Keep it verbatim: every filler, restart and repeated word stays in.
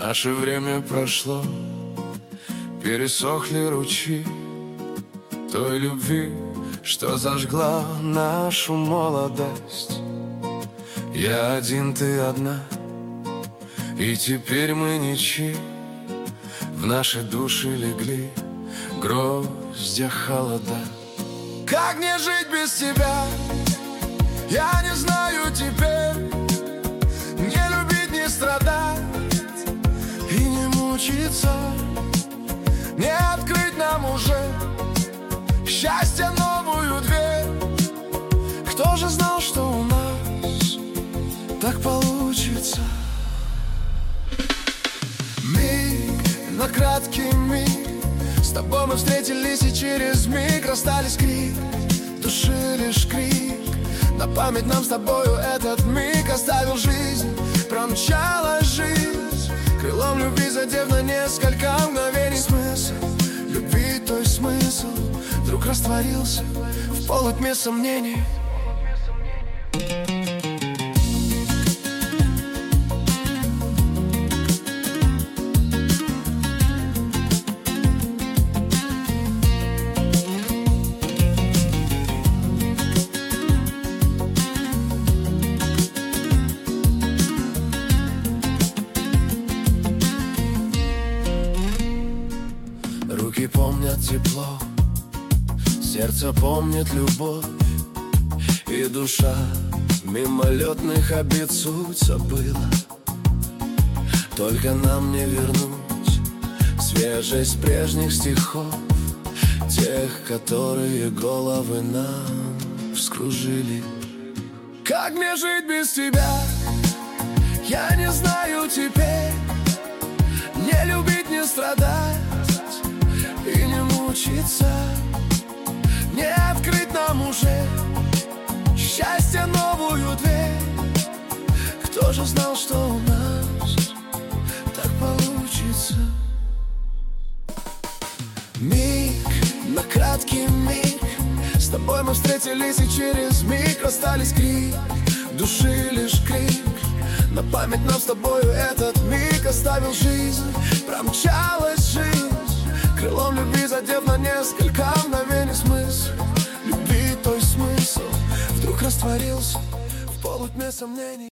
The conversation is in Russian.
Наше время прошло, пересохли ручьи той любви, что зажгла нашу молодость. Я один, ты одна, и теперь мы ничьи. В наши души легли гроздья холода. Как мне жить без тебя? Я не знаю теперь. Не любить, не страдать и не мучиться, не открыть нам уже счастье новую дверь. Кто же знал, что у нас так получится? Миг, на краткий миг, с тобой мы встретились и через миг расстались. Крик души, лишь крик. На память нам с тобою этот миг оставил жизнь. Промчалась жизнь, крылом любви задев на несколько мгновений. Смысл любви, то есть смысл, вдруг растворился в полутьме сомнений. Руки помнят тепло, сердце помнит любовь, и душа мимолетных обид суть забыла. Только нам не вернуть свежесть прежних стихов, тех, которые головы нам вскружили. Как мне жить без тебя? Я не знаю теперь. Не любить, не страдать и не мучиться, не открыть нам уже счастье новую дверь. Кто же знал, что у нас так получится? Миг, на краткий миг, с тобой мы встретились и через миг расстались. Крик души, лишь крик. На память нам с тобою этот миг оставил жизнь. Промчалась жизнь, крылом любви задев на несколько мгновений. Смысл любви, то есть смысл, вдруг растворился в полутьме сомнений.